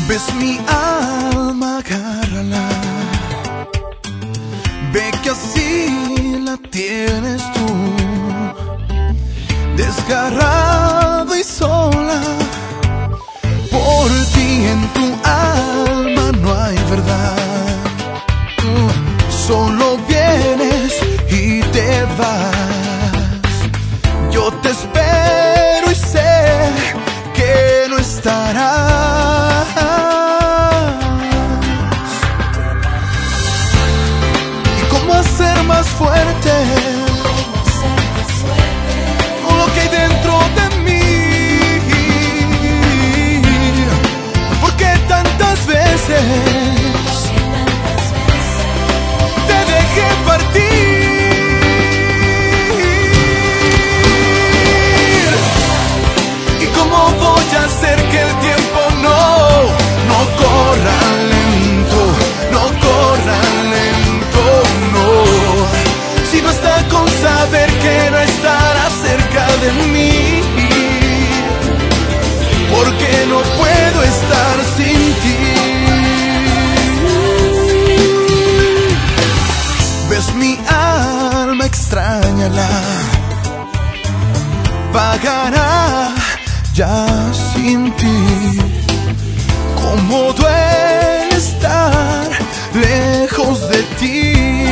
Ves mi alma, agárrala. Ve que así la tienes tú, desgarrada y sola. Por ti en tu alma no hay verdad. Solo vienes y te vas. Yo te espero y sé que no estarás. ¿Y cómo hacer más fuerte todo lo que hay dentro de mí? Porque tantas veces te dejé partir. ¿Y cómo voy a hacer que el tiempo no corra lento, no corra lento, no? Si basta con saber que no estarás cerca de mí, porque no puedo estar sin ti. Ves mi alma, extrañala, vagará ya sin ti. Cómo duele estar lejos de ti.